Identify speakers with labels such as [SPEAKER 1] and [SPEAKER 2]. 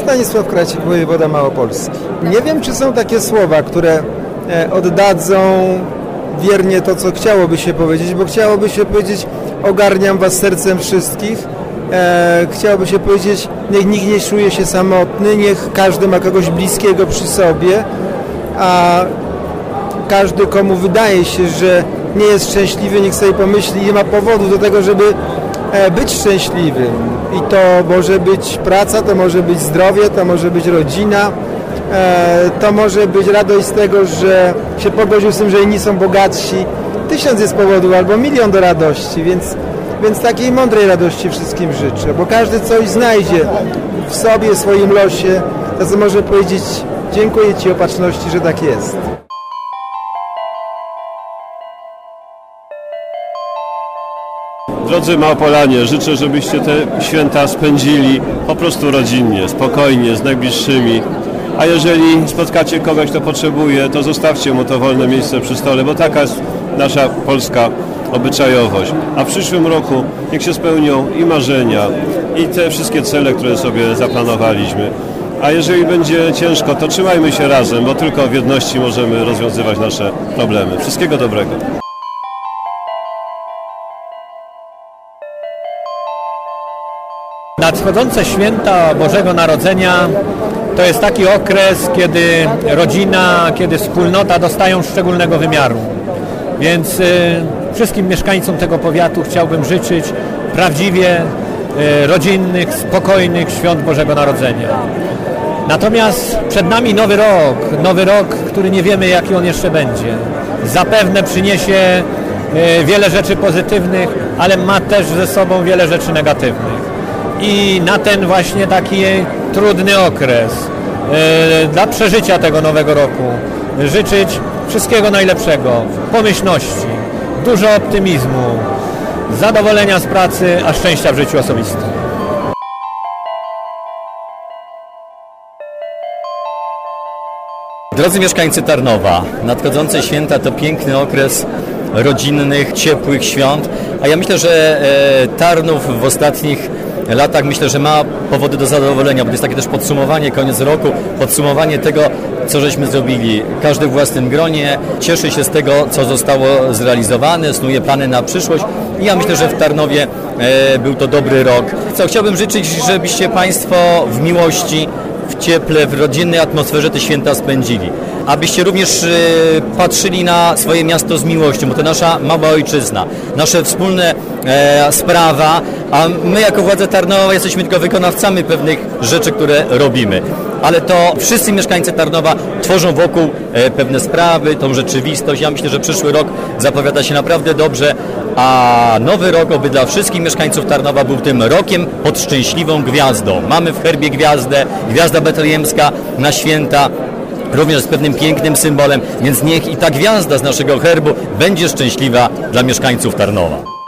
[SPEAKER 1] Stanisław Kracik, wojewoda małopolski. Nie wiem, czy są takie słowa, które oddadzą wiernie to, co chciałoby się powiedzieć, bo chciałoby się powiedzieć: ogarniam was sercem wszystkich. Chciałoby się powiedzieć: niech nikt nie czuje się samotny, niech każdy ma kogoś bliskiego przy sobie, a każdy, komu wydaje się, że nie jest szczęśliwy, niech sobie pomyśli, nie ma powodu do tego, żeby być szczęśliwym. I to może być praca, to może być zdrowie, to może być rodzina, to może być radość z tego, że się pogodził z tym, że inni są bogatsi. 1000 jest powodów, albo 1 000 000 do radości, więc takiej mądrej radości wszystkim życzę, bo każdy coś znajdzie w sobie, w swoim losie, to może powiedzieć: dziękuję Ci, Opatrzności, że tak jest.
[SPEAKER 2] Drodzy Małopolanie, życzę, żebyście te święta spędzili po prostu rodzinnie, spokojnie, z najbliższymi. A jeżeli spotkacie kogoś, kto potrzebuje, to zostawcie mu to wolne miejsce przy stole, bo taka jest nasza polska obyczajowość. A w przyszłym roku niech się spełnią i marzenia, i te wszystkie cele, które sobie zaplanowaliśmy. A jeżeli będzie ciężko, to trzymajmy się razem, bo tylko w jedności możemy rozwiązywać nasze problemy. Wszystkiego dobrego.
[SPEAKER 3] Nadchodzące święta Bożego Narodzenia to jest taki okres, kiedy rodzina, kiedy wspólnota dostają szczególnego wymiaru. Więc wszystkim mieszkańcom tego powiatu chciałbym życzyć prawdziwie rodzinnych, spokojnych świąt Bożego Narodzenia. Natomiast przed nami nowy rok, który nie wiemy, jaki on jeszcze będzie. Zapewne przyniesie wiele rzeczy pozytywnych, ale ma też ze sobą wiele rzeczy negatywnych. I na ten właśnie taki trudny okres dla przeżycia tego nowego roku życzyć wszystkiego najlepszego, pomyślności, dużo optymizmu, zadowolenia z pracy, a szczęścia w życiu osobistym.
[SPEAKER 4] Drodzy mieszkańcy Tarnowa, nadchodzące święta to piękny okres rodzinnych, ciepłych świąt, a ja myślę, że Tarnów w ostatnich latach że ma powody do zadowolenia, bo to jest takie też podsumowanie, koniec roku, podsumowanie tego, co żeśmy zrobili. Każdy w własnym gronie cieszy się z tego, co zostało zrealizowane, snuje plany na przyszłość i ja myślę, że w Tarnowie był to dobry rok. Chciałbym życzyć, żebyście Państwo w miłości, w cieple, w rodzinnej atmosferze te święta spędzili. Abyście również patrzyli na swoje miasto z miłością, bo to nasza mała ojczyzna, nasze wspólne sprawa, a my jako władze Tarnowa jesteśmy tylko wykonawcami pewnych rzeczy, które robimy. Ale to wszyscy mieszkańcy Tarnowa tworzą wokół pewne sprawy, tą rzeczywistość. Ja myślę, że przyszły rok zapowiada się naprawdę dobrze, a nowy rok oby dla wszystkich mieszkańców Tarnowa był tym rokiem pod szczęśliwą gwiazdą. Mamy w herbie gwiazdę, gwiazda betlejemska na święta, również z pewnym pięknym symbolem, więc niech i ta gwiazda z naszego herbu będzie szczęśliwa dla mieszkańców Tarnowa.